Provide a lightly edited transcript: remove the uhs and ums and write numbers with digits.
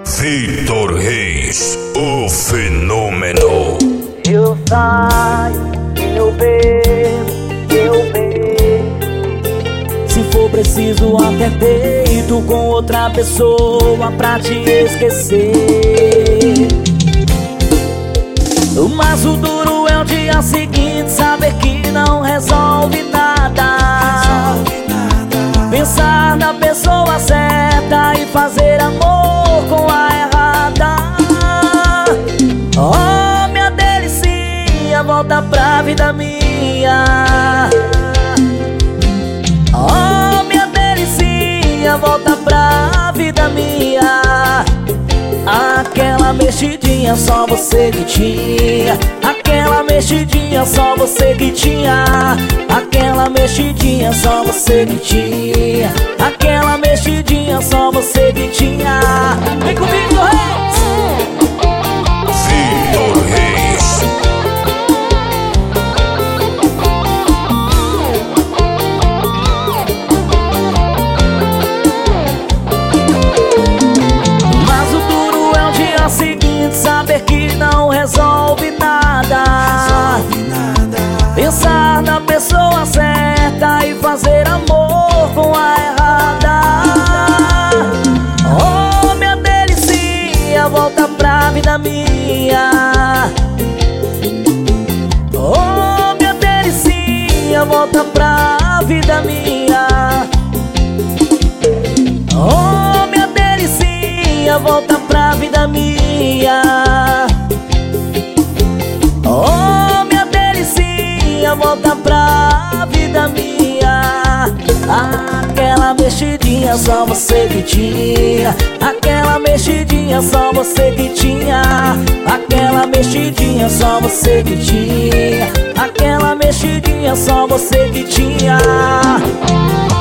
Vitor Reis, o fenômeno. Eu saio, eu bebo. Se for preciso até deito com outra pessoa pra te esquecer. Mas o duro é o dia seguinte, saber que não resolve nada. Pensar na pessoa certa e fazer amor com a errada. Oh, minha delicinha, volta pra vida minha. Oh, minha delicinha, volta pra vida minha. Aquela mexidinha só você que tinha. Aquela mexidinha só você que tinha. Aquela mexidinha só você que tinha. Aquela mexidinha só você que tinha. Vem comigo, Reis! Vitor Reis. Mas o duro é o dia seguinte, saber que não resolve nada. Pensar na pessoa certa e fazer amor com a errada. Oh, minha delicinha, volta pra vida minha. Oh, minha delicinha, volta pra vida minha. Oh, minha delicinha, volta pra vida minha. Oh, minha delicinha, volta pra vida minha. Aquela mexidinha só você que tinha. Aquela mexidinha só você que tinha. Aquela mexidinha só você que tinha. Aquela mexidinha só você que tinha.